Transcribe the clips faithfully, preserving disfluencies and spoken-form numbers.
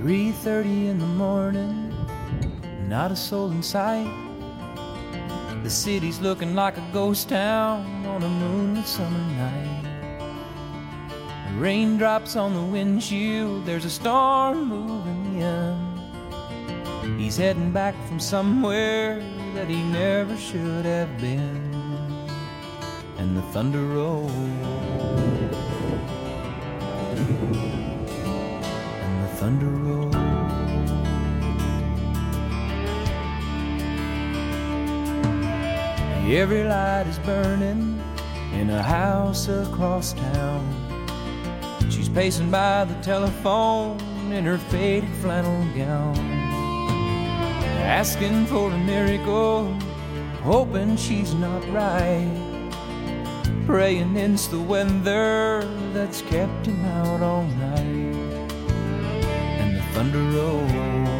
three thirty in the morning, not a soul in sight. The city's looking like a ghost town on a moonlit summer night. Raindrops on the windshield, there's a storm moving in. He's heading back from somewhere that he never should have been. And the thunder rolls, and the thunder rolls. Every light is burning in a house across town. She's pacing by the telephone in her faded flannel gown, asking for a miracle, hoping she's not right, praying it's the weather that's kept him out all night. And the thunder rolls,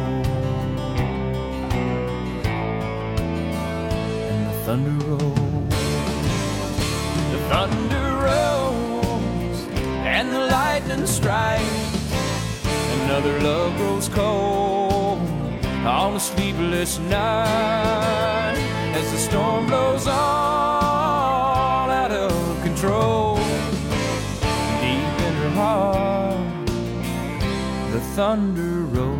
and the thunder rolls, the thunder rolls, and the lightning strikes. Another love grows cold on a sleepless night as the storm blows all out of control. Deep in her heart, the thunder rolls.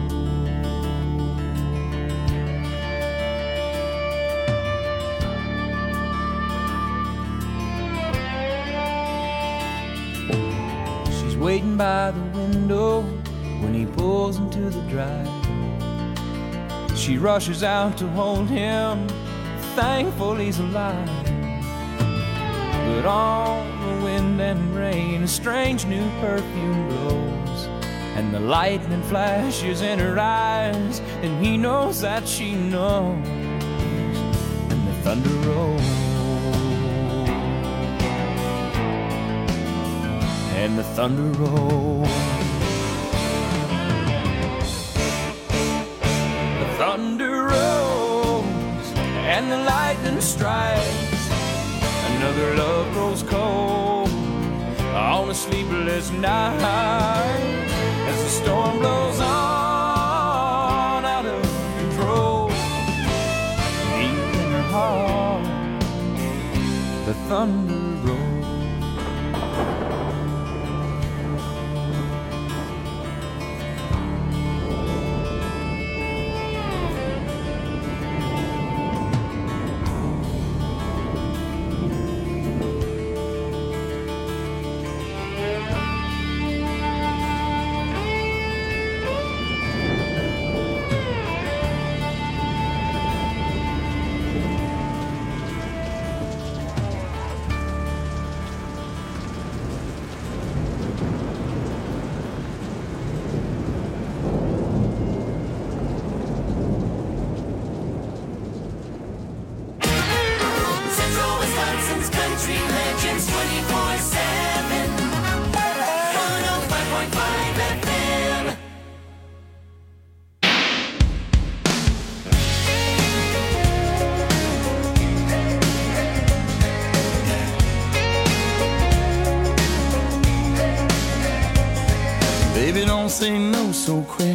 She's waiting by the window when he pulls into the drive. She rushes out to hold him, thankful he's alive. But on the wind and rain, a strange new perfume blows, and the lightning flashes in her eyes, and he knows that she knows. And the thunder rolls, and the thunder rolls. Thunder rolls and the lightning strikes. Another love grows cold on a sleepless night as the storm blows on out of control. Deep in her heart, the thunder rolls. Baby, don't say no so quick.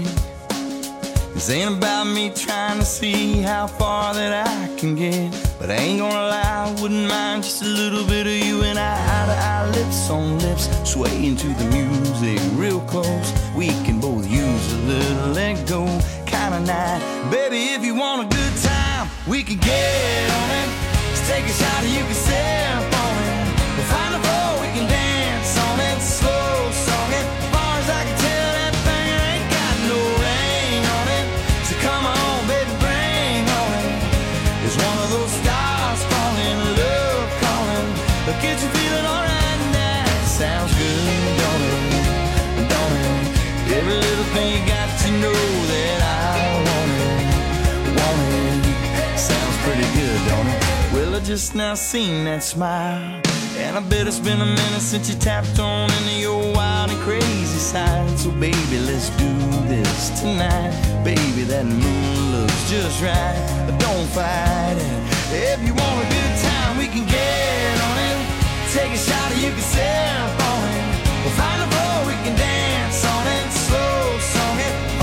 This ain't about me trying to see how far that I can get. But I ain't gonna lie, I wouldn't mind just a little bit of you and I, eye to eye, lips on lips, swaying to the music real close. We can both use a little let go kind of night. Baby, if you want a good time, we can get on it. Let's take a shot and you can sip on it. We'll find a floor, we can dance on it. Slow song it, far as I can tell, that thing ain't got no rain on it. So come on, baby, bring on it. It's one of those stars falling, love calling. Look at you feeling alright now. Sounds good, don't it? Don't it? Every little thing you got to know that I want it, want it. Sounds pretty good, don't it? Well, I just now seen that smile, and I bet it's been a minute since you tapped on into your wild and crazy side. So baby, let's do this tonight. Baby, that moon looks just right, but don't fight it. If you want a good time, we can get on it. Take a shot or you can sip on it. We'll find a floor, we can dance on it. Slow song it,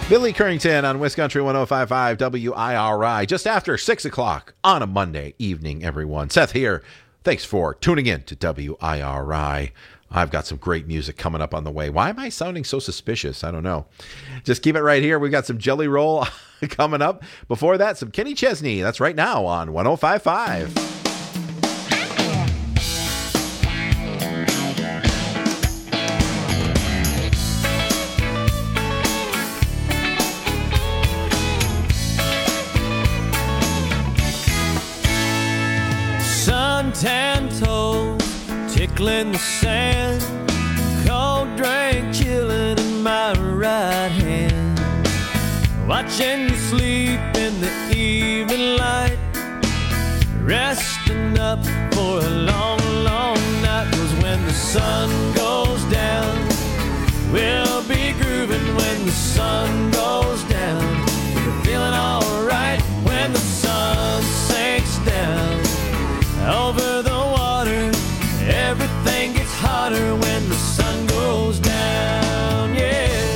Billy Currington on West Country one oh five point five W I R I, just after six o'clock on a Monday evening, everyone. Seth here. Thanks for tuning in to W I R I. I've got some great music coming up on the way. Why am I sounding so suspicious? I don't know. Just keep it right here. We've got some Jelly Roll coming up. Before that, some Kenny Chesney. That's right now on one oh five point five. Tan toes tickling the sand, cold drink chilling in my right hand, watching you sleep in the evening light, resting up for a long, long night. 'Cause when the sun goes down, we'll be grooving. When the sun goes down, we're feeling alright. When the sun sinks down over the water, everything gets hotter when the sun goes down, yeah.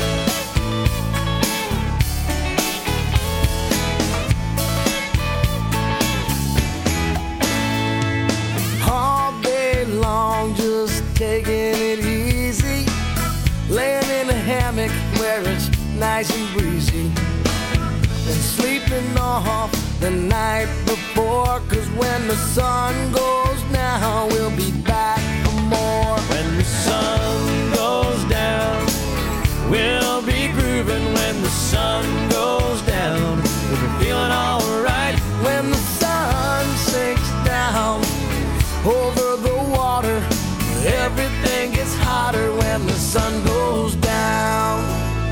All day long, just taking it easy, laying in a hammock where it's nice and breezy, and sleeping off the night before. 'Cause when the sun goes down, we'll be back for more. When the sun goes down, we'll be grooving. When the sun goes down, we'll be feeling alright. When the sun sinks down over the water, everything gets hotter when the sun goes down.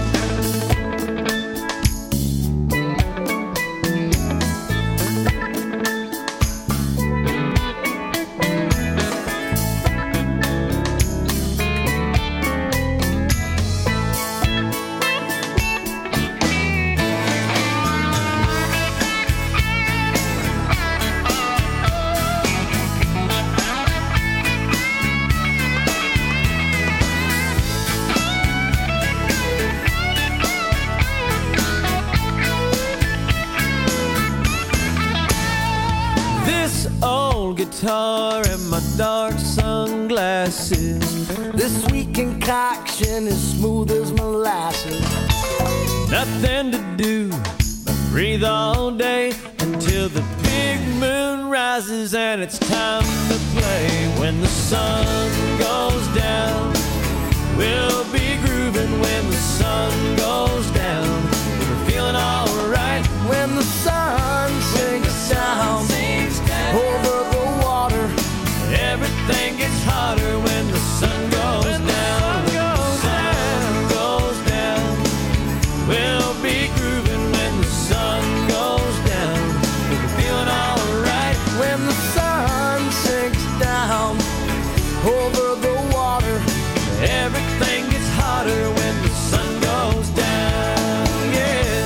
Guitar and my dark sunglasses, this sweet concoction is smooth as molasses. nothing to do but breathe all day until the big moon rises and it's time to play. When the sun goes down, we'll be grooving. When the sun goes down, we're feeling alright. When the sun sinks down over the water, everything gets hotter when the sun goes when down. The sun goes down. We'll be grooving when the sun goes down. We're feeling alright. When the sun sinks down over the water, everything gets hotter when the sun goes down. Yeah.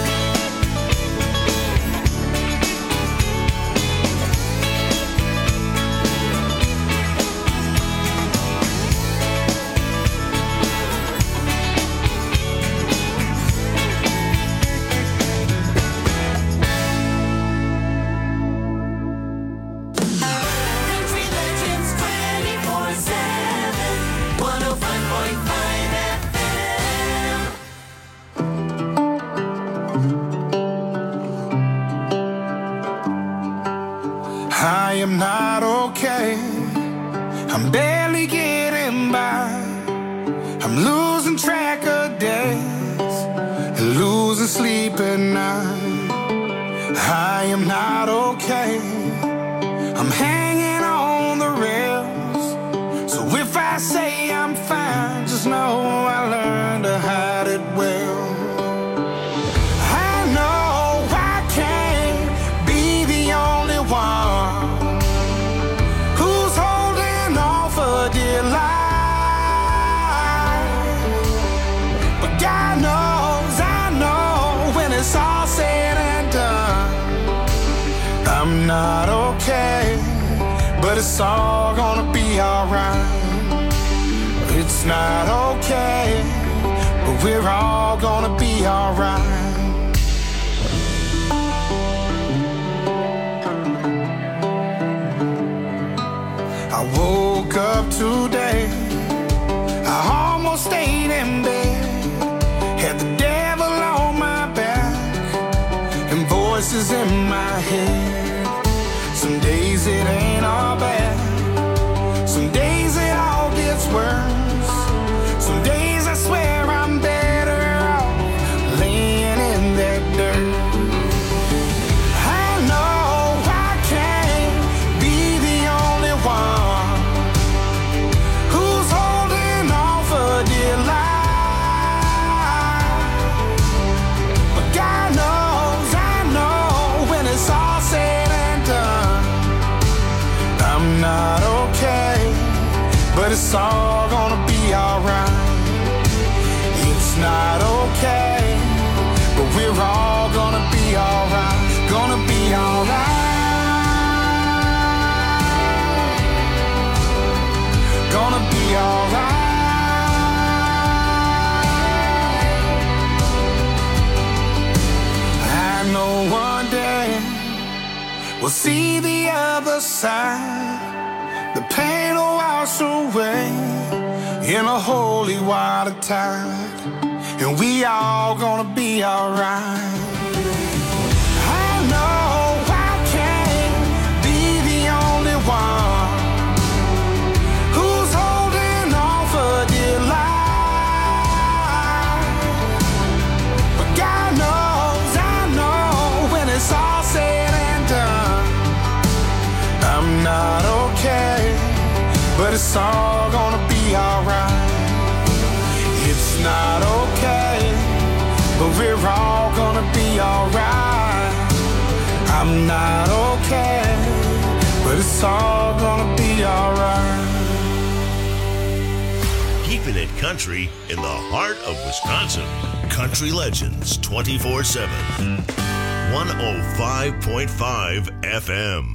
I am not okay. I'm barely getting by. I'm losing track of days and losing sleep at night. I am not okay. I'm hanging on the rails. So if I say I'm fine, just know I learned to hide it well. I know I can't be the only one who's holding on for dear life. But God knows, I know, when it's all said and done, I'm not okay, but it's all gonna be alright. It's not okay, but we're all gonna be alright. today. I almost stayed in bed, had the devil on my back, and voices in my head. Some days it ain't all bad, some days it all gets worse. Some days I swear I'm better off laying in that dirt. I know I can't be the only one who's holding on for dear life. But God knows, I know when it's all said and done, I'm not okay, but it's all gonna be alright. It's not okay, but we're all gonna be alright. Gonna be alright. Gonna be alright. I know one day we'll see the other side. The pain will wash away in a holy water tide, and we all gonna be alright. I know I can't be the only one who's holding on for dear life. But God knows, I know when it's all said and done, I'm not okay, but it's all gonna be alright. It's not okay, but we're all gonna be alright. I'm not okay, but it's all gonna be alright. Keeping it country in the heart of Wisconsin. Country Legends twenty-four seven. one oh five point five F M.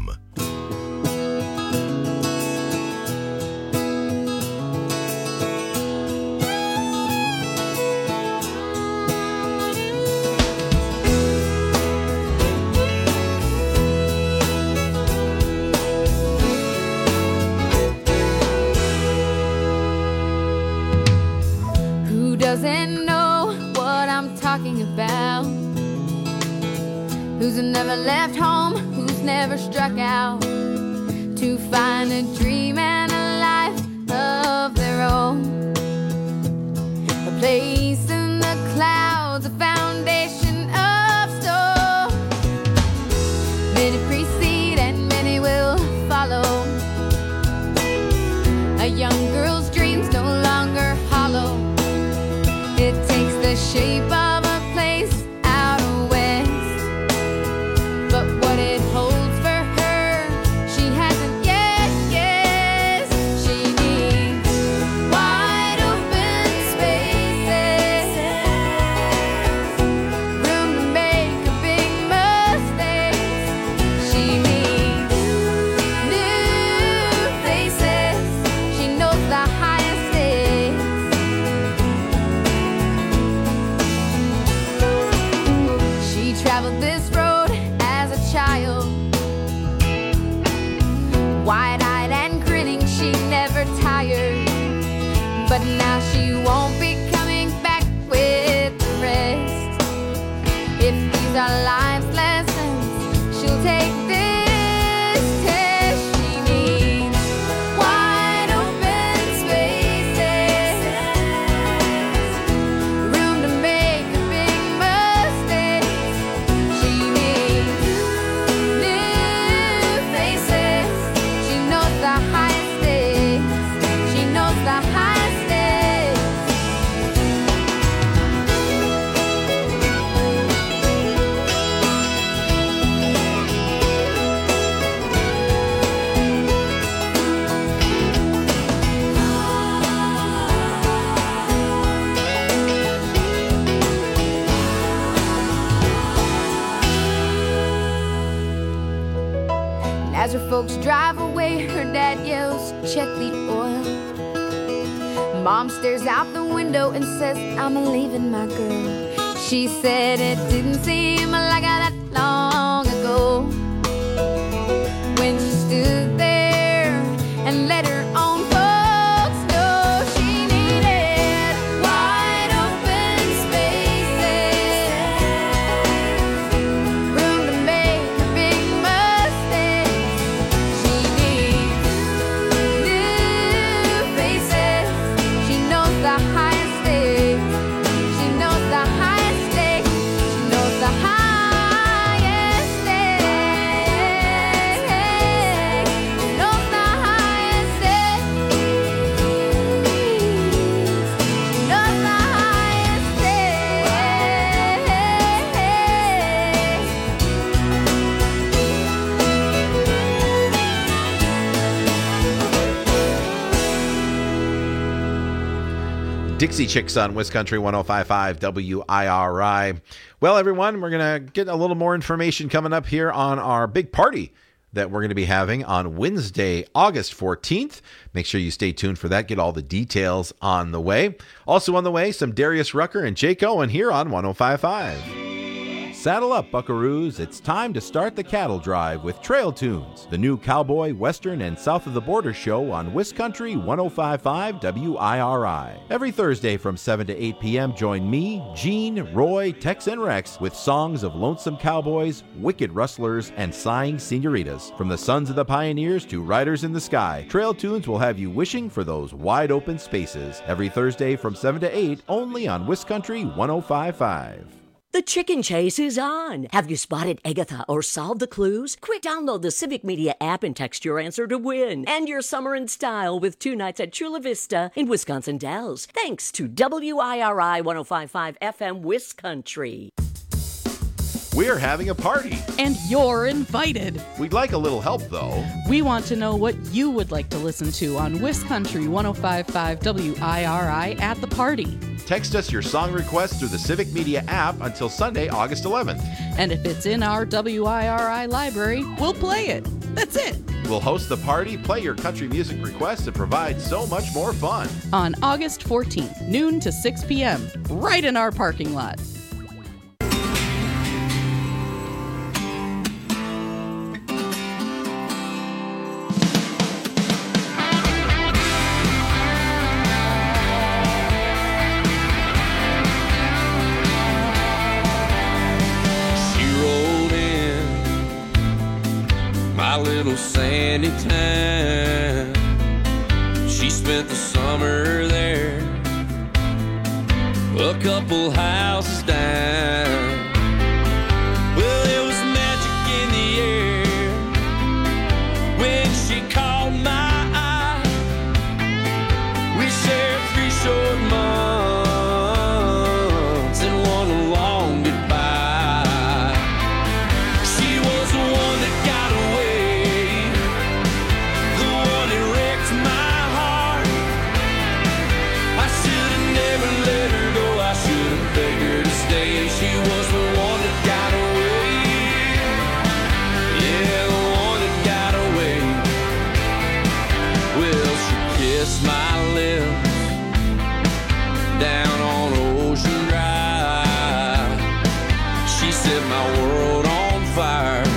Doesn't know what I'm talking about. Who's never left home, who's never struck out to find a dream and a life of their own. A place in the clouds, a foundation of stone. Many precede and many will follow. A young girl's dreams no longer hollow. It takes the shape of a place out west, but what it holds for her, she hasn't yet guessed. She needs wide open spaces, room to make a big mistakes. She needs new faces. She knows the highest stakes. Traveled this road as a child, wide-eyed and grinning, she never tired. But now she won't be coming back with the rest. If these are life's lessons, she'll take this test. She needs wide open spaces, room to make a big mistake. She needs new faces. She knows the highest stakes. She knows the highest stakes. As her folks drive away, her dad yells, check the oil. Mom stares out the window and says, I'm leaving my girl. She said it didn't seem like that long ago, when she stood there and let her own folks Dixie Chicks on Wiz Country one oh five point five W I R I. Well, everyone, we're going to get a little more information coming up here on our big party that we're going to be having on Wednesday, August fourteenth. Make sure you stay tuned for that. Get all the details on the way. Also on the way, some Darius Rucker and Jake Owen here on one oh five point five. Saddle up, buckaroos. It's time to start the cattle drive with Trail Tunes, the new cowboy, western, and south of the border show on Wiz Country one oh five point five W I R I. Every Thursday from seven to eight p.m., join me, Gene, Roy, Tex, and Rex with songs of lonesome cowboys, wicked rustlers, and sighing senoritas. From the sons of the pioneers to riders in the sky, Trail Tunes will have you wishing for those wide open spaces. Every Thursday from seven to eight, only on Wiz Country one oh five point five. The chicken chase is on. Have you spotted Agatha or solved the clues? Quick, download the Civic Media app and text your answer to win. And your summer in style with two nights at Chula Vista in Wisconsin Dells. Thanks to W I R I one oh five point five F M Wiz Country. We're having a party. And you're invited. We'd like a little help, though. We want to know what you would like to listen to on Wiz Country one oh five point five W I R I at the party. Text us your song request through the Civic Media app until Sunday, August eleventh. And if it's in our W I R I library, we'll play it. That's it. We'll host the party, play your country music requests, and provide so much more fun. On August fourteenth, noon to six p.m., right in our parking lot. Little sandy town. She spent the summer there, a couple houses down. Well, there was magic in the air when she caught my eye. We shared three short months and one long goodbye. She was the one that got away, she was the one that got away. Yeah, the one that got away. Well, she kissed my lips down on Ocean Drive. She set my world on fire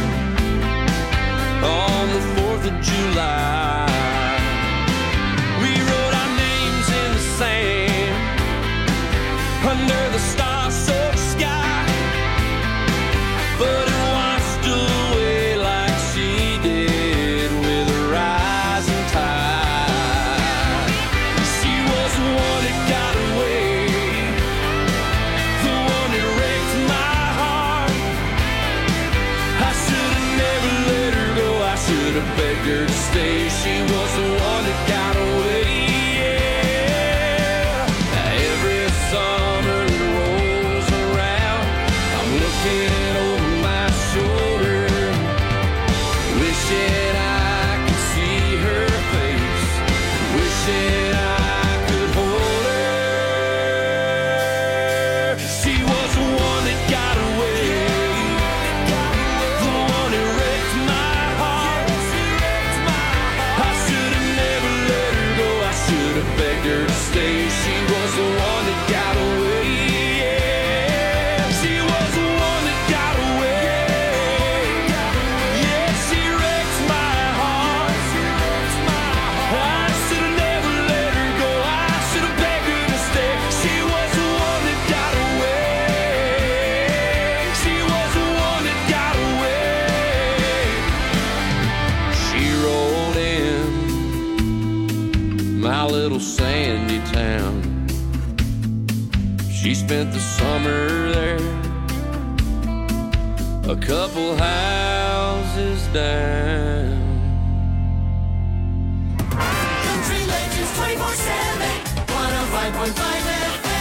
on the fourth of July. We wrote our names in the sand under the star-soaked sky, but it washed away like she did with a rising tide. She was the one that got away, the one that wrecked my heart. I should have never let her go, I should have begged her to stay. She was the one that got away. Yeah. Every summer looking over my shoulder, wishing I could see her face, wishing I could hold her. She was the one that got away, the one that wrecked my heart. I should have never let her go, I should have begged her to stay. She was the one that got away. Little sandy town. She spent the summer there, a couple houses down. Country Legends twenty-four seven, one oh five point five F M.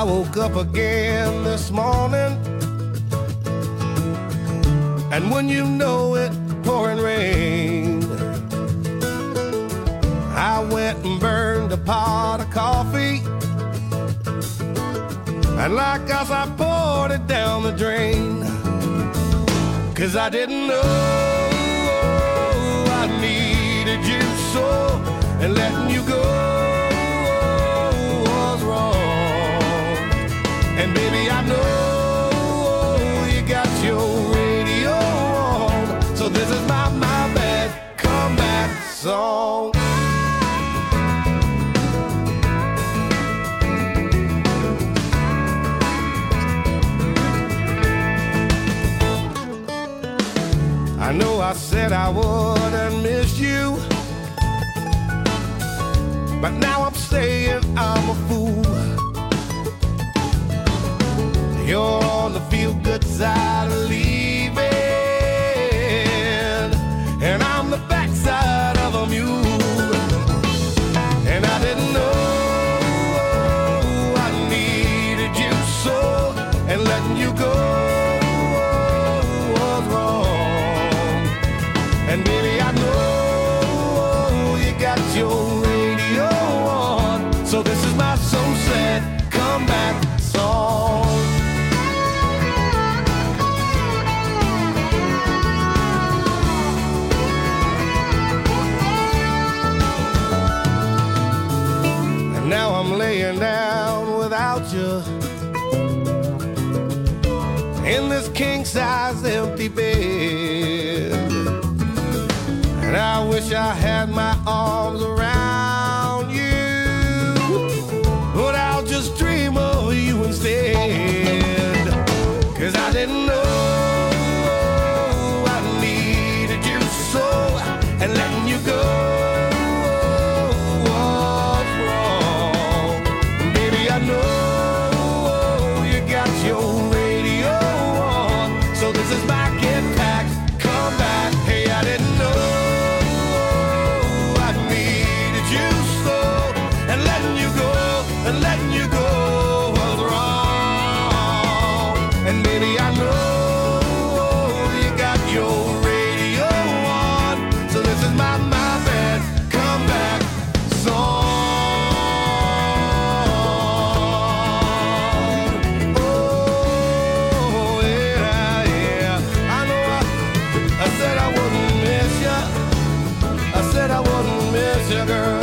woke up again this morning, and when you know it, pouring rain. I went and burned a pot of coffee, and like us I poured it down the drain. Cause I didn't know I needed you so, and letting you go was wrong. And baby, I know you got your radio on, so this is my, my bad comeback song. I know I said I wouldn't miss you, but now I'm saying I'm a fool. You're on the feel-good side of leaving, and I'm the backside of a mule. And I didn't know I needed you so, and letting you go was wrong. And baby, I know you got your radio on, so this is my so sad comeback song. And now I'm laying down without you in this king-size empty bed. And I wish I had my arms around you, but I'll just dream of you instead. Cause I didn't know I needed you so, and letting you go was wrong. Baby, I know you got your radio on, so this is my get back, come back. Hey, I didn't know and letting you go was wrong. And baby, I know you got your radio on, so this is my, my bad comeback song. Oh, yeah, yeah. I know I, I said I wouldn't miss you. I said I wouldn't miss you, girl.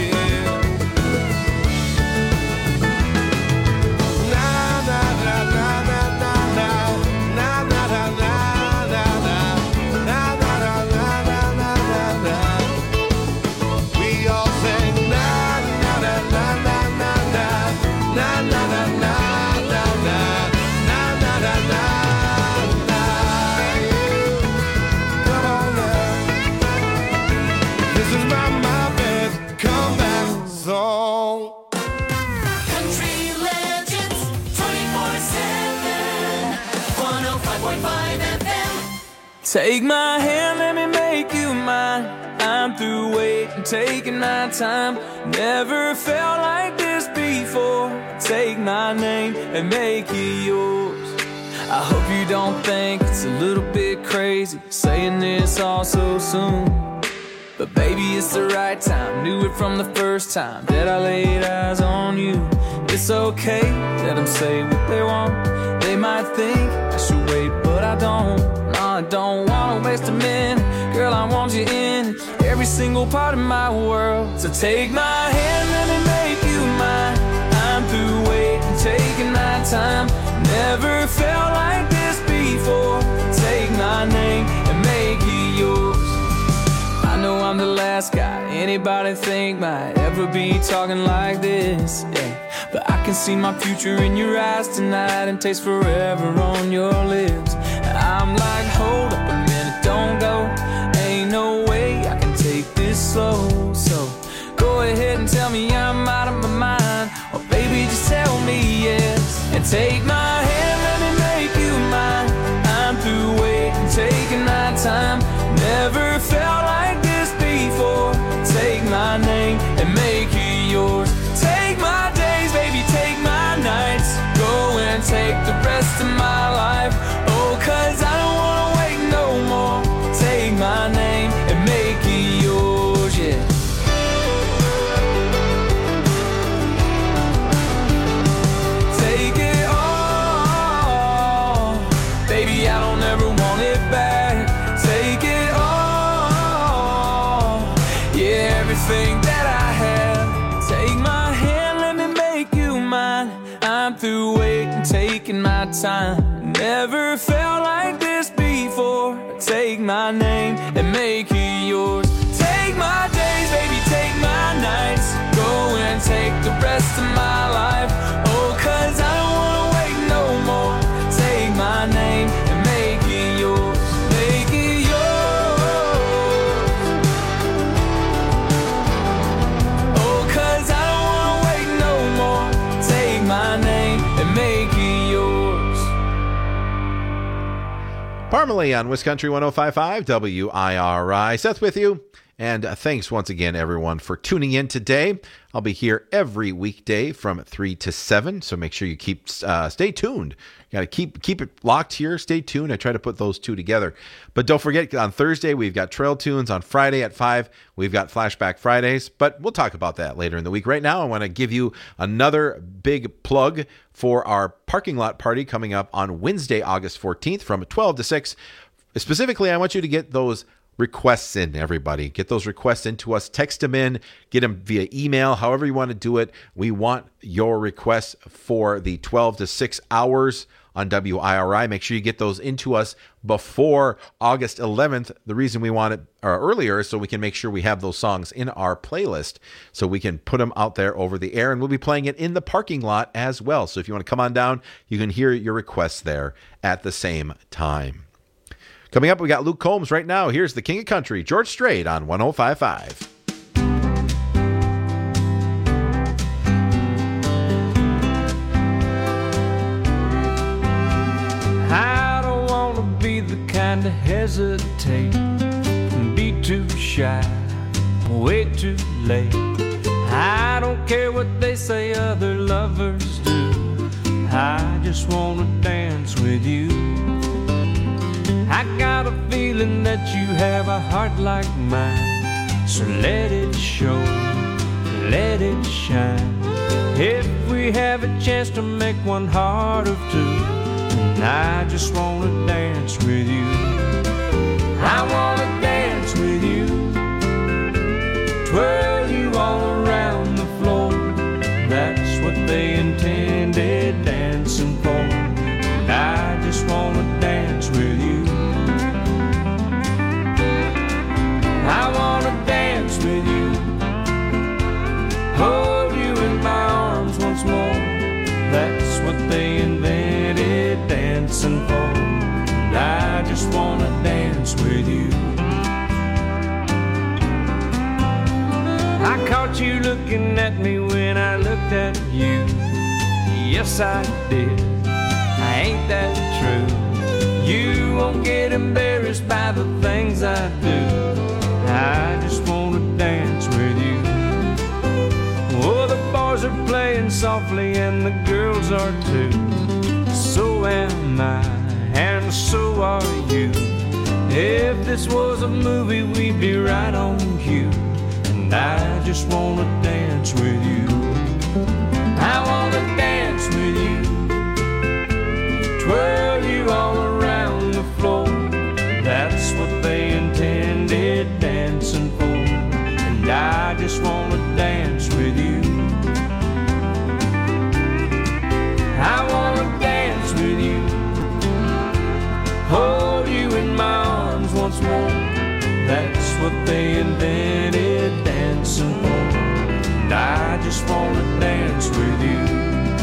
Take my hand, let me make you mine. I'm through waiting, taking my time. Never felt like this before. Take my name and make it yours. I hope you don't think it's a little bit crazy saying this all so soon, but baby, it's the right time. Knew it from the first time that I laid eyes on you. It's okay, let them say what they want. They might think I should wait, but I don't. I don't wanna waste a minute. Girl, I want you in every single part of my world. So take my hand, let me make you mine. I'm through waiting, taking my time. Never felt like this before. Take my name and make it yours. I know I'm the last guy anybody think might ever be talking like this, yeah. But I can see my future in your eyes tonight and taste forever on your lips. I'm like, hold up a minute, don't go. Ain't no way I can take this slow. So go ahead and tell me I'm out of my mind, or baby, just tell me yes. And take my hand, let me make you mine. I'm through waiting, taking my time. Never felt like this before. Take my name and make it yours. Take my days, baby, take my nights. everything that I have. Take my hand, let me make you mine. I'm through waiting, taking my time. Never felt like this before. Take my name and make it yours. Take my days, baby, take my nights. Go and take the rest of my life. Oh, cause I don't wanna wait no more. Take my name and make it yours. Make it yours. Oh, cause I don't wanna wait no more. Take my name and make it yours. Parmalee on Wiscountry one oh five point five W I R I. Seth with you. And uh, thanks once again, everyone, for tuning in today. I'll be here every weekday from three to seven, so make sure you keep uh, stay tuned. You got to keep keep it locked here. Stay tuned. I try to put those two together. But don't forget, on Thursday, we've got Trail Tunes. On Friday at five, we've got Flashback Fridays. But we'll talk about that later in the week. Right now, I want to give you another big plug for our parking lot party coming up on Wednesday, August fourteenth from twelve to six. Specifically, I want you to get those requests in, everybody. Get those requests into us. Text them in. Get them via email. However you want to do it. We want your requests for the twelve to six hours on W I R I. Make sure you get those into us before August eleventh. The reason we want it or earlier is so we can make sure we have those songs in our playlist so we can put them out there over the air, and we'll be playing it in the parking lot as well. So if you want to come on down, you can hear your requests there at the same time. Coming up, we got Luke Combs right now. Here's the King of Country, George Strait on one oh five point five. I don't want to be the kind to hesitate and be too shy, way too late. I don't care what they say other lovers do. I just want to dance with you. I got a feeling that you have a heart like mine, so let it show, let it shine. If we have a chance to make one heart of two, and I just want to dance with you. I want to dance with you, twirl you all around the floor. That's what they intended dancing for, and I just want to dance with you. I wanna dance with you, hold you in my arms once more. That's what they invented dancing for, and I just wanna dance with you. I caught you looking at me when I looked at you. Yes, I did. Ain't that true? You won't get embarrassed by the things I do. I just want to dance with you. Oh, the boys are playing softly and the girls are too. So am I, and so are you. If this was a movie, we'd be right on cue. And I just want to dance with you. I want to dance with you, twirl you all around the floor. That's what they intended dancing for, and I just want to dance with you. I want to dance with you, hold you in my arms once more. That's what they invented dancing for, and I just want to dance with you.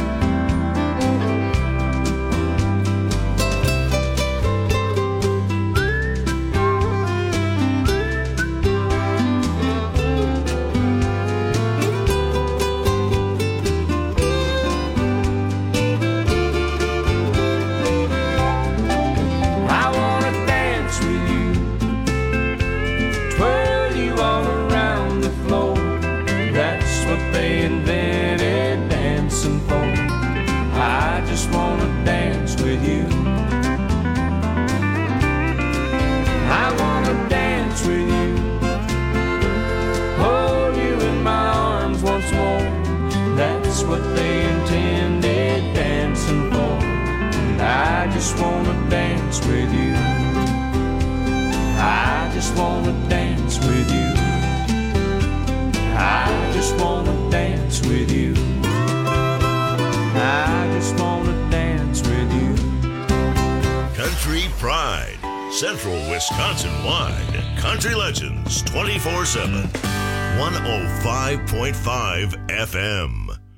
just wanna dance with you. I just wanna dance with you. Central Wisconsin-wide. Country Legends twenty-four seven. one oh five point five F M.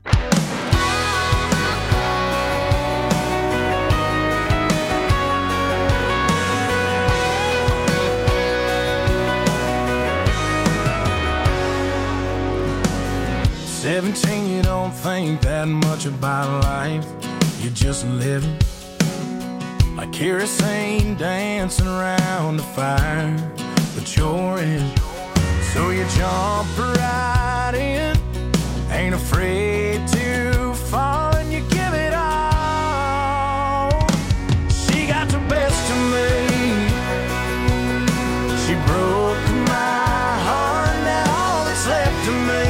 seventeen, you don't think that much about life. You're just living like kerosene dancing around the fire, but you're in. So you jump right in, ain't afraid to fall, and you give it all. She got the best of me. She broke my heart, now all that's left of me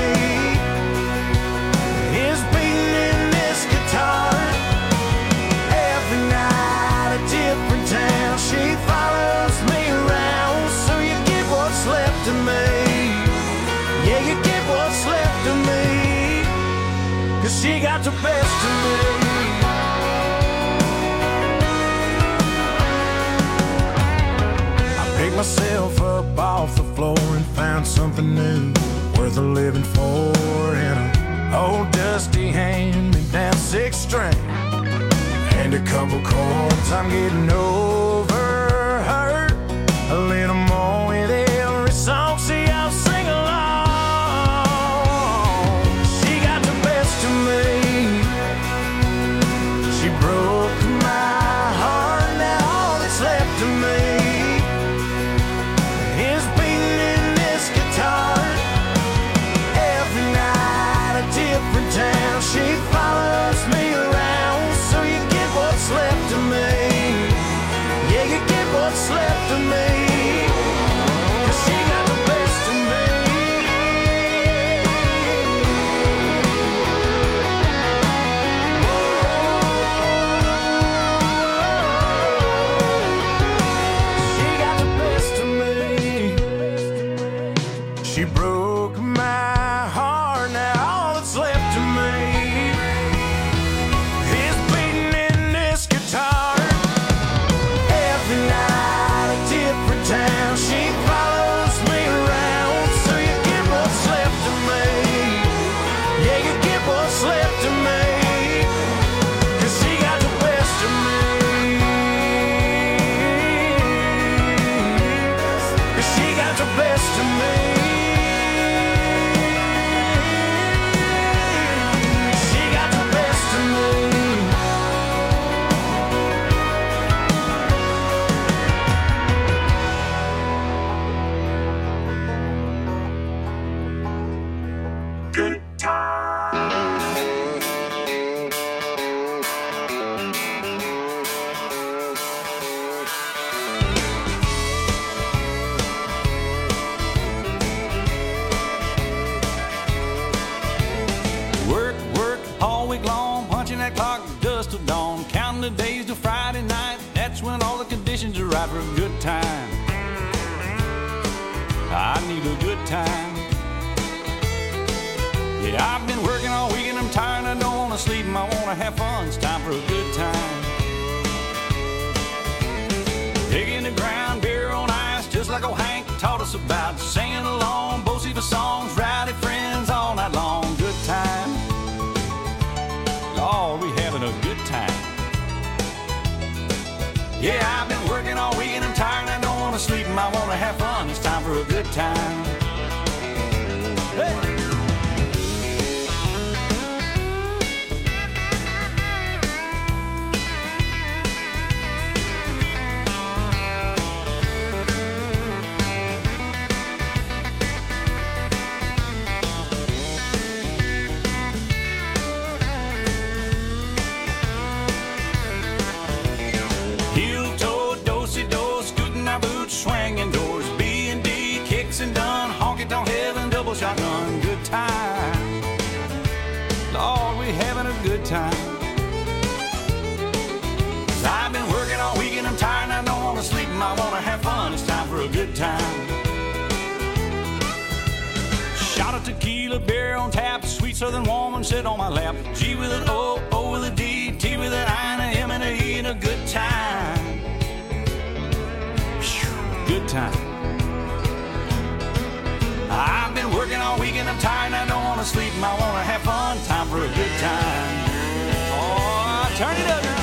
is beating in this guitar. Every night a different town, she follows me around. So you get what's left of me. Yeah, you get what's left of me, 'cause she got the best of me. I picked myself up off the floor and found something new, worth a living for, in a old dusty hand-me-down six string and a couple chords. I'm getting over her a little more with every song. See, I'll sing along. She broke my heart, now all that's left of me is beating in this guitar. Every night a different town, she follows me around. So you get what's left of me. Yeah, you get what's left of me, 'cause she got the best of me. She broke my heart, now all that's left of me is beating in this guitar. Every night a different town, she follows me around. So you get what's left of me. Yeah, you get what's left of me, 'cause she got the best of me. 'Cause she got the best of me. Work, work all week long, punching that clock dust till dawn, counting the days till Friday night. That's when all the conditions are right for a good time. I need a good time. Yeah, I've been working all week and I'm tired, I don't want to sleep and I want to have fun. It's time for a good time. Digging the ground, beer on ice, just like old Hank taught us about. Singing along, both the songs, rowdy friends all night long. Good time. Lord, we having a good time. Yeah, I've been working all week and I'm tired and I don't want to sleep and I want to have fun. It's time for a good time. Hey! Swinging doors, B and D, kicks and done, honky tonk heaven, double shotgun, good time. Lord, we having a good time. 'Cause I've been working all week and I'm tired and I don't want to sleep and I want to have fun. It's time for a good time. Shot of tequila, beer on tap, sweet southern woman sit on my lap. G with an O, O with a D, T with an I and a M and a E, and a good time. time. I've been working all week and I'm tired and I don't want to sleep. I want to have fun, time for a good time. Oh, turn it up now.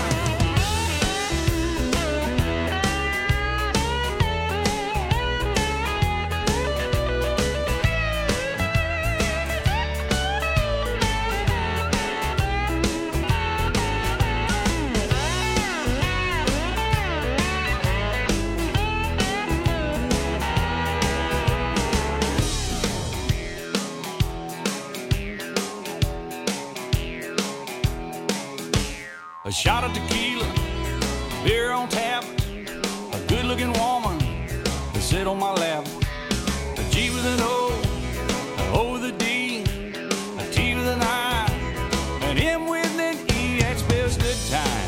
A shot of tequila, beer on tap, a good-looking woman to sit on my lap. A G with an O, an O with a D, a T with an I, an M with an E. That spells good time.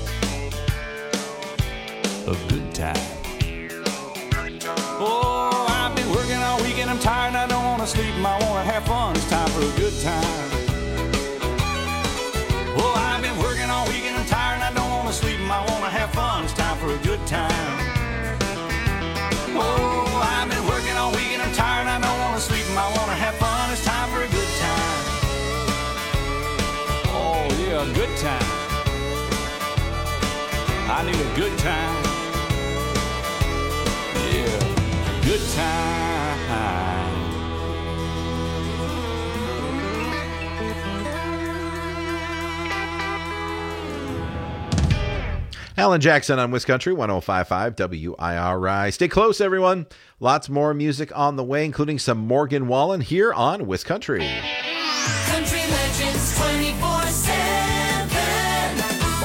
A good time. Oh, I've been working all week and I'm tired and I don't want to sleep. I want to have fun. It's time for a good time. Oh, I've been working all week and I'm tired and I don't want to sleep. I want to have fun. It's time for a good time. Oh, I've been working all week and I'm tired and I don't want to sleep. I want to have fun. It's time for a good time. Oh, yeah, a good time. I need a good time. Yeah, good time. Alan Jackson on Wiscountry one oh five point five W I R I. Stay close, everyone. Lots more music on the way, including some Morgan Wallen here on Wiscountry. Country Legends twenty-four seven.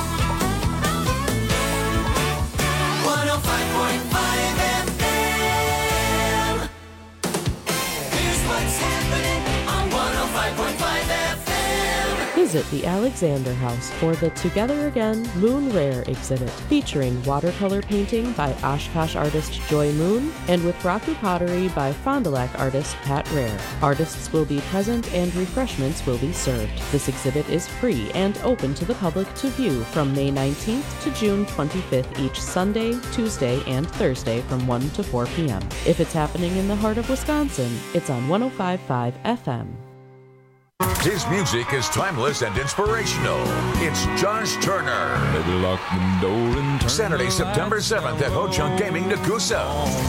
one oh five point five F M. Here's what's happening on one oh five point five F M. Visit the Alexander House for the Together Again Moon Rare exhibit, featuring watercolor painting by Oshkosh artist Joy Moon and with Raku pottery by Fond du Lac artist Pat Rare. Artists will be present and refreshments will be served. This exhibit is free and open to the public to view from May nineteenth to June twenty-fifth each Sunday, Tuesday, and Thursday from one to four p.m. If it's happening in the heart of Wisconsin, it's on one oh five point five F M. His music is timeless and inspirational. It's Josh Turner. Lock the door and turn Saturday, September seventh at Ho Chunk Gaming, Nakusa.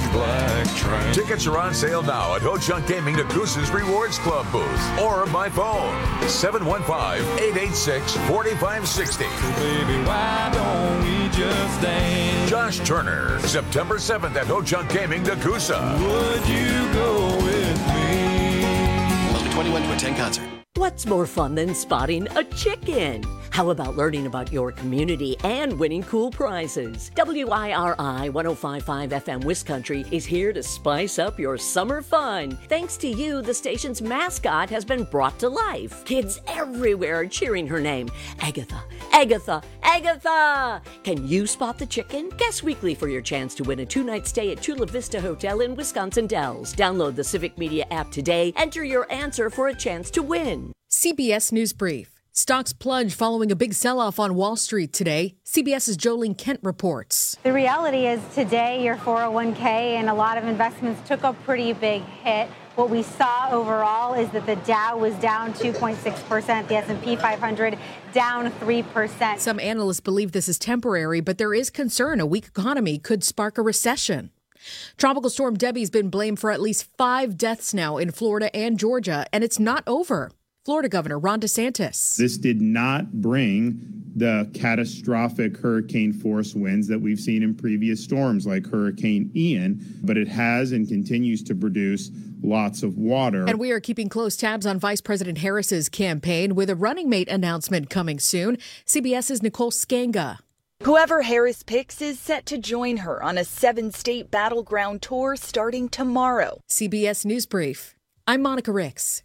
Tickets are on sale now at Ho Chunk Gaming, Nakusa's Rewards Club booth or by phone seven one five, eight eight six, four five six zero. So baby, why don't we just dance? Josh Turner, September seventh at Ho Chunk Gaming, Nakusa. Would you go with me? Must be twenty-one to attend concert. What's more fun than spotting a chicken? How about learning about your community and winning cool prizes? W I R I one oh five point five F M Wiscountry is here to spice up your summer fun. Thanks to you, the station's mascot has been brought to life. Kids everywhere are cheering her name. Agatha, Agatha, Agatha! Can you spot the chicken? Guess weekly for your chance to win a two-night stay at Chula Vista Hotel in Wisconsin Dells. Download the Civic Media app today. Enter your answer for a chance to win. C B S News Brief. Stocks plunge following a big sell-off on Wall Street today. CBS's Jolene Kent reports. The reality is today your four oh one k and a lot of investments took a pretty big hit. What we saw overall is that the Dow was down two point six percent, the S and P five hundred down three percent. Some analysts believe this is temporary, but there is concern a weak economy could spark a recession. Tropical Storm Debbie's been blamed for at least five deaths now in Florida and Georgia, and it's not over. Florida Governor Ron DeSantis. This did not bring the catastrophic hurricane force winds that we've seen in previous storms like Hurricane Ian, but it has and continues to produce lots of water. And we are keeping close tabs on Vice President Harris's campaign with a running mate announcement coming soon. CBS's Nicole Skanga. Whoever Harris picks is set to join her on a seven-state battleground tour starting tomorrow. C B S News Brief. I'm Monica Ricks.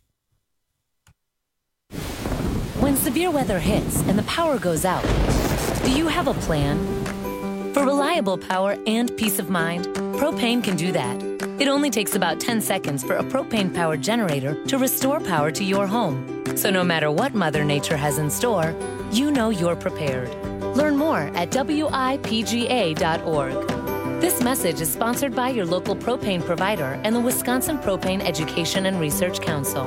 When severe weather hits and the power goes out, do you have a plan? For reliable power and peace of mind, Propane can do that. It only takes about ten seconds for a propane-powered generator to restore power to your home. So no matter what Mother Nature has in store, you know you're prepared. Learn more at W I P G A dot org. This message is sponsored by your local propane provider and the Wisconsin Propane Education and Research Council.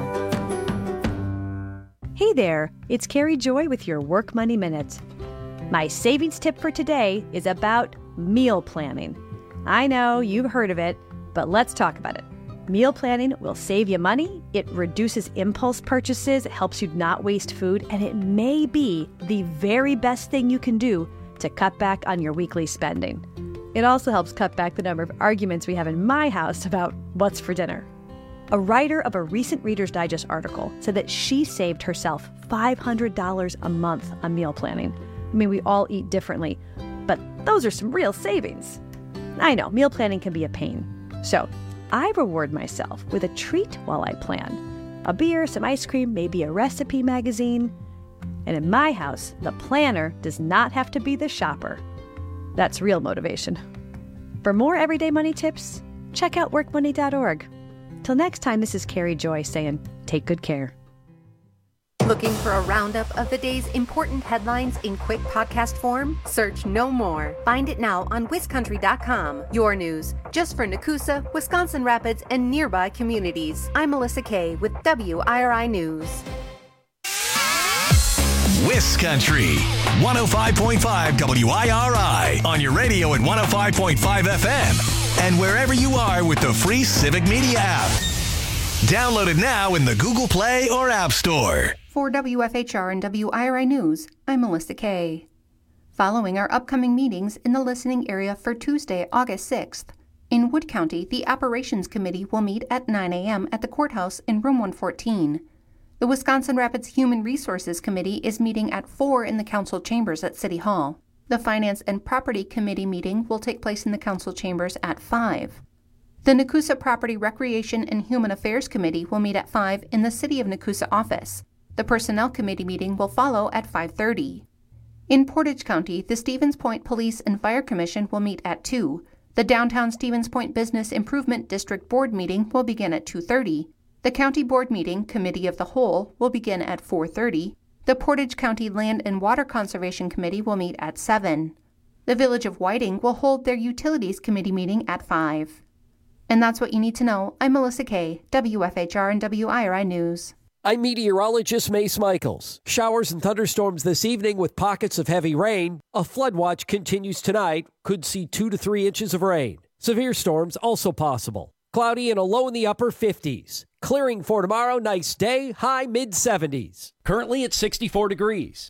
Hey there, it's Carrie Joy with your Work Money Minute. My savings tip for today is about meal planning. I know you've heard of it, but let's talk about it. Meal planning will save you money, it reduces impulse purchases, it helps you not waste food, and it may be the very best thing you can do to cut back on your weekly spending. It also helps cut back the number of arguments we have in my house about what's for dinner. A writer of a recent Reader's Digest article said that she saved herself five hundred dollars a month on meal planning. I mean, we all eat differently, but those are some real savings. I know, meal planning can be a pain. So I reward myself with a treat while I plan. A beer, some ice cream, maybe a recipe magazine. And in my house, the planner does not have to be the shopper. That's real motivation. For more everyday money tips, check out work money dot org. Till next time, this is Carrie Joy saying, take good care. Looking for a roundup of the day's important headlines in quick podcast form? Search no more. Find it now on Wis Country dot com. Your news, just for Nakusa, Wisconsin Rapids, and nearby communities. I'm Melissa Kay with W I R I News. Wis Country, one oh five point five W I R I, on your radio at one oh five point five F M, and wherever you are with the free Civic Media app. Download it now in the Google Play or App Store. For W F H R and W I R I News, I'm Melissa Kay. Following our upcoming meetings in the listening area for Tuesday, August sixth, in Wood County, the Operations Committee will meet at nine a.m. at the courthouse in room one fourteen. The Wisconsin Rapids Human Resources Committee is meeting at four in the council chambers at City Hall. The Finance and Property Committee meeting will take place in the council chambers at five. The Nakusa Property Recreation and Human Affairs Committee will meet at five in the City of Nakusa office. The Personnel Committee meeting will follow at five thirty. In Portage County, the Stevens Point Police and Fire Commission will meet at two. The Downtown Stevens Point Business Improvement District Board meeting will begin at two thirty. The County Board meeting, Committee of the Whole, will begin at four thirty. The Portage County Land and Water Conservation Committee will meet at seven. The Village of Whiting will hold their Utilities Committee meeting at five. And that's what you need to know. I'm Melissa Kay, W F H R and W I R I News. I'm meteorologist Mace Michaels. Showers and thunderstorms this evening with pockets of heavy rain. A flood watch continues tonight. Could see two to three inches of rain. Severe storms also possible. Cloudy and a low in the upper fifties. Clearing for tomorrow, nice day, high mid seventies. Currently at sixty-four degrees.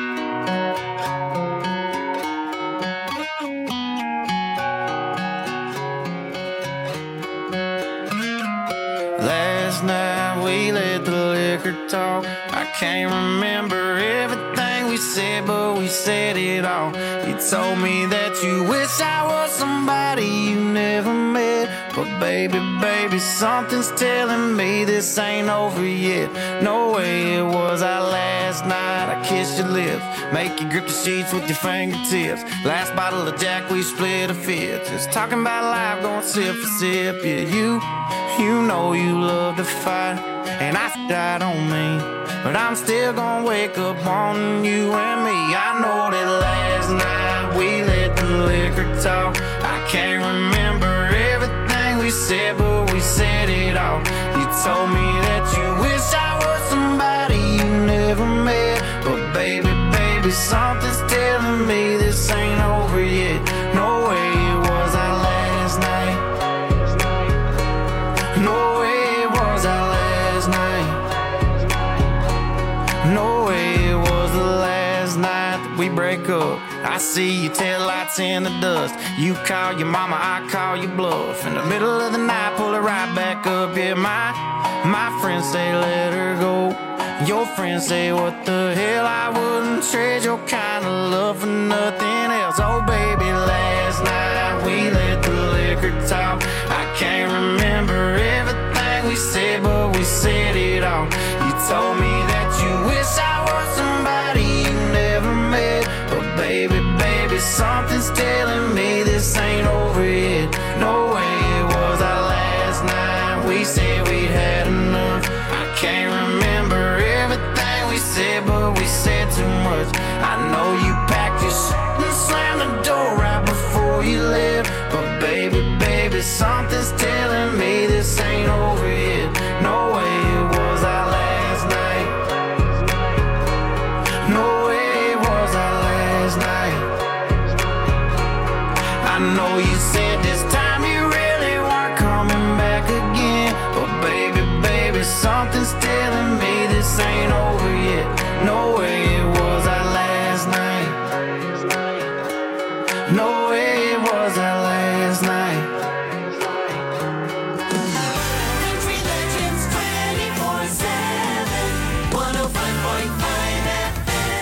Last night we let the liquor talk. I can't remember everything we said, but we said it all. You told me that you wish I was somebody you never met. But baby, baby, something's telling me this ain't over yet. No way it was our last night. I kissed your lips, make you grip the sheets with your fingertips. Last bottle of Jack, we split a fifth. Just talking about life, going sip for sip. Yeah, you, you know you love to fight, and I died on me, but I'm still gonna wake up on you and me. I know that last night we let the liquor talk. I can't remember everything we said, but we said it all. You told me that you wish I was somebody you never met. But baby, baby, something's telling me this ain't over yet. No way it was our last night. No way it was our last night. No way it was the last night that we break up. I see your taillights in the dust. You call your mama, I call your bluff. In the middle of the night, pull it right back up. Yeah, my, my friends say let her go. Your friends say what the hell, I wouldn't trade your kind of love for nothing else. Oh baby, last night we let the liquor talk. I can't remember everything we said, but we said it all. You told me that you wish I was somebody you never met. But baby, baby, something's telling me this ain't over yet. No way it was our last night. We said we'd had enough. I can't remember everything we said, but we said too much. I know you packed your shit and slammed the door right before you left. But something's telling me this ain't over yet. No way it was that last night. No way it was that last night. Country Legends twenty-four seven, one oh five point five F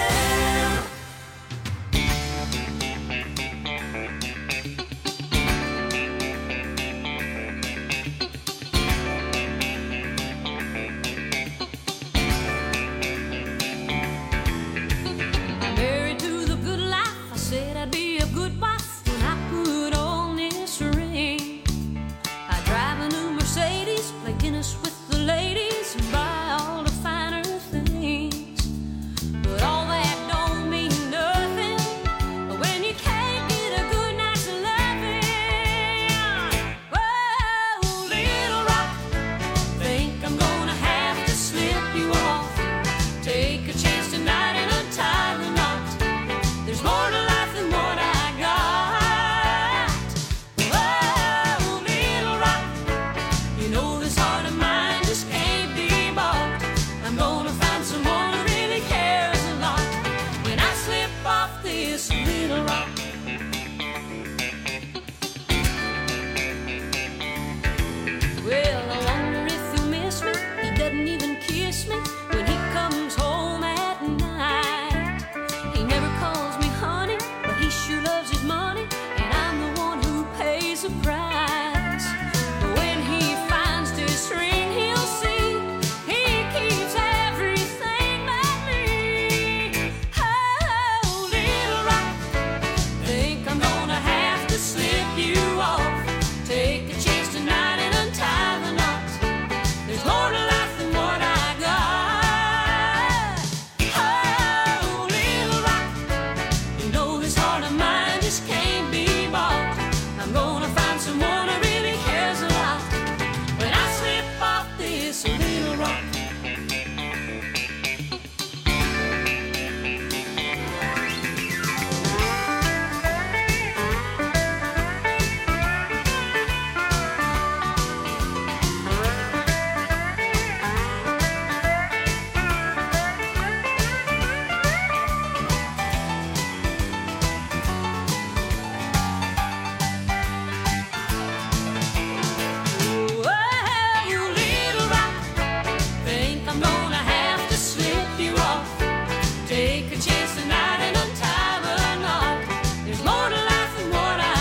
Married to the good life, I said I'd be a good wife when I put on this ring. I drive a new Mercedes, play tennis with the ladies, and buy all the finer things. But all that don't mean nothing when you can't get a good night's loving. Whoa, little rock, think I'm gonna have to slip you off. Take a chance tonight and untie the knot. There's more to life than what I got. Whoa, little rock, you know this heart of mine just can't be bought. I'm gonna find someone who really cares a lot when I slip off this little rock. Well, I wonder if you'll miss me. He doesn't even kiss me when he comes home at night. He never calls me honey, but he sure loves his money, and I'm the one who pays the price. But when he finds this ring, he'll see he keeps everything but me. Oh, little rock, think I'm gonna have to slip you off. Take a chance tonight and untie the knot. There's more to life than what I got. Oh, little rock, you know this heart of mine just can't be bought. I'm gonna find someone who really cares a lot when I slip off this little rock. Whoa, little rock, think I'm gonna have to slip you off. Take a chance tonight and untie the knot. There's more to life than what I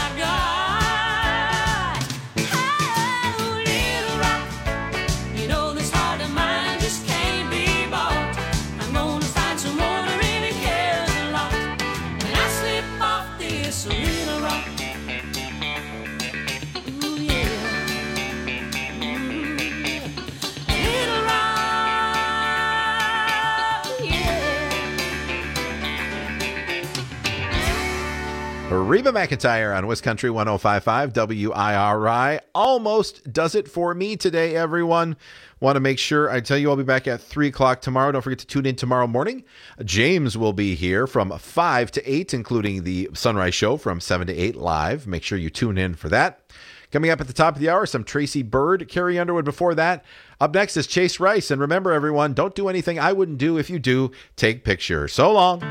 got. Oh, little rock, you know this heart of mine just can't be bought. I'm gonna find someone who really cares a lot when I slip off this little rock. Ooh, yeah. Little rock, yeah. Reba McEntire on West Country one oh five point five W I R I. Almost does it for me today, everyone. Want to make sure I tell you I'll be back at three o'clock tomorrow. Don't forget to tune in tomorrow morning. James will be here from five to eight, including the Sunrise Show from seven to eight live. Make sure you tune in for that. Coming up at the top of the hour, some Tracy Bird, Carrie Underwood before that. Up next is Chase Rice. And remember, everyone, don't do anything I wouldn't do. If you do, take pictures. So long.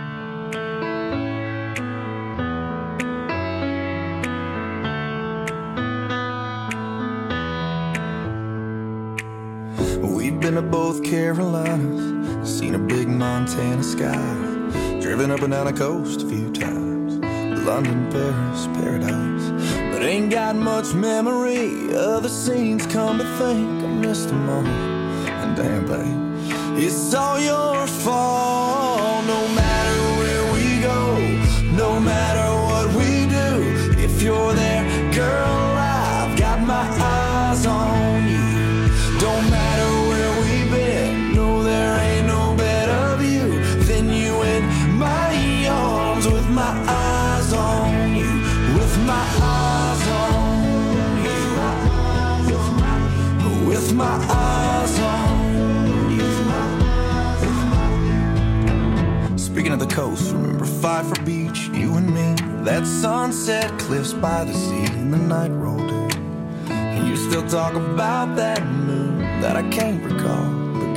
We've been to both Carolinas, seen a big Montana sky, driven up and down the coast a few times, London, Paris, paradise, but ain't got much memory of the scenes. Come to think, I missed them all, and damn babe, it's all your fault. No matter where we go, no matter what we do, if you're there, girl, I've got my eyes on you. Don't matter where we've been, no, there ain't no better view than you in my arms, with my eyes on you, with my eyes on you, with my eyes on you. Speaking of the coast, remember Pfeiffer Beach, you and me, that sunset cliffs by the sea, and the night rolled in. And you still talk about that moon that I can't recall, but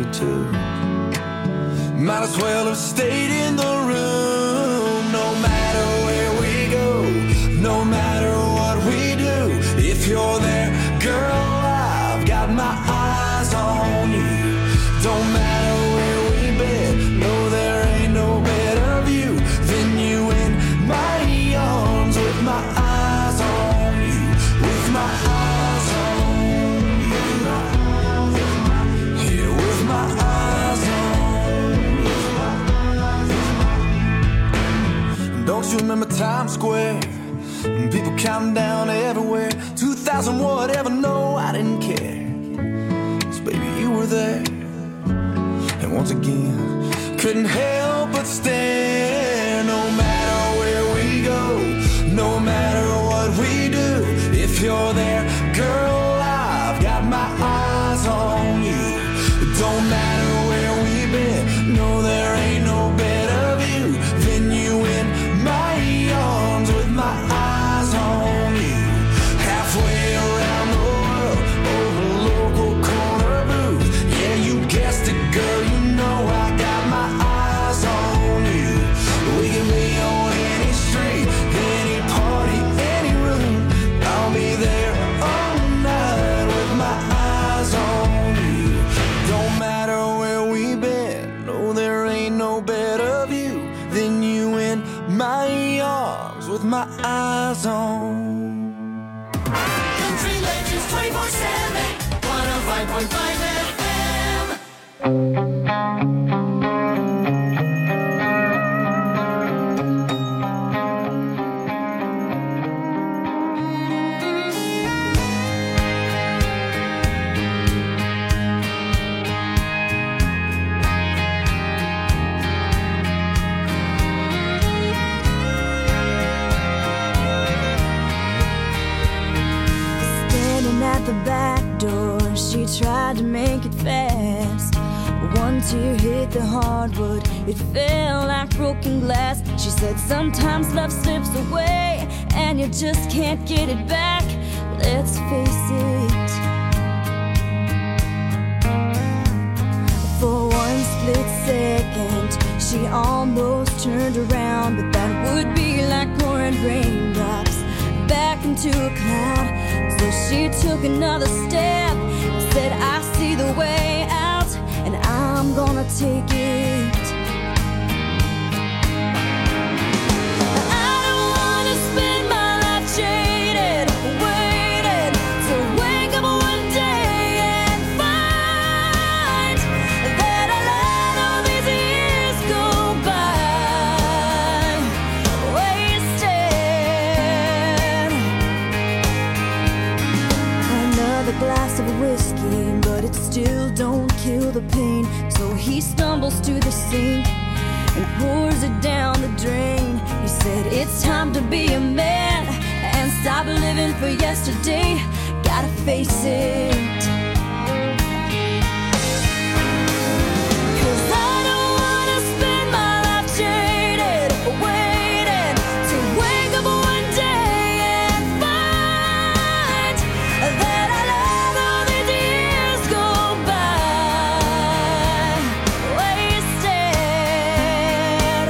too. Might as well have stayed in the room. No matter where we go, no matter what we do, if you're there, girl, I've got my eyes on you. Don't matter where we've been, no, there ain't no better view than you in my arms with my eyes on you, with my eyes on you, yeah, with my eyes on you. Don't you remember Times Square? People counting down everywhere. two thousand whatever, no, I didn't care. 'Cause baby, you were there. And once again, couldn't help but stare. No matter where we go, no matter what we do, if you're there, girl, I've got my eyes on you. Don't matter where we've been, no, there ain't no better view than you in my arms with my eyes on you. Halfway around the world, over local corner booth. Yeah, you guessed it, girl, you know I got my eyes on you. We can be on any street, any party, any room. I'll be there all night with my eyes on you. Don't matter where we've been, no, there ain't no better view than you in my arms with my eyes on. Country Legends twenty-four seven, one oh five point five F M. Standing at the back door, she tried to make it fast. One tear hit the hardwood, it fell like broken glass. She said sometimes love slips away and you just can't get it back. Let's face it, for one split second she almost turned around, but that would be like pouring raindrops back into a cloud. So she took another step and said, I see the way out and I'm gonna take it. I don't wanna spend my life jaded, waiting to wake up one day and find that I let all these years go by wasted. Another glass of whiskey, but it still don't kill the pain. So he stumbles to the sink and pours it down the drain. He said, it's time to be a man and stop living for yesterday. Gotta face it. 'Cause I don't wanna spend my life jaded, waiting to wake up one day and find that I let all these years go by wasted.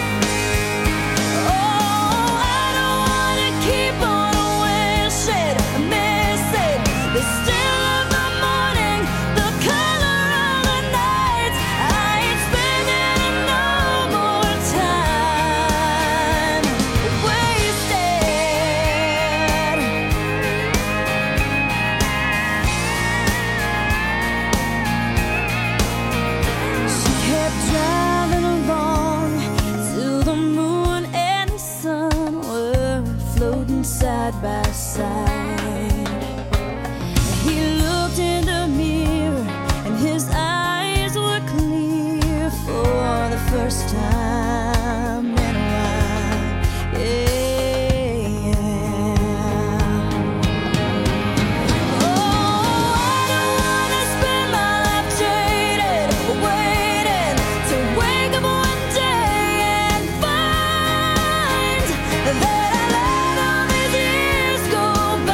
Oh, I don't wanna keep on wishing, missing the still of the morning, the color of the night. I ain't spending no more time wasted. She kept driving along till the moon and the sun were floating side by side. He looked in the mirror and his eyes were clear for the first time in a while. Yeah. Oh, I don't wanna spend my life jaded, waiting to wake up one day and find that I let all these years go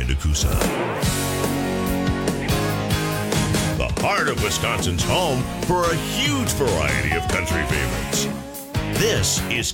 Nakusa. The heart of Wisconsin's home for a huge variety of country favorites. This is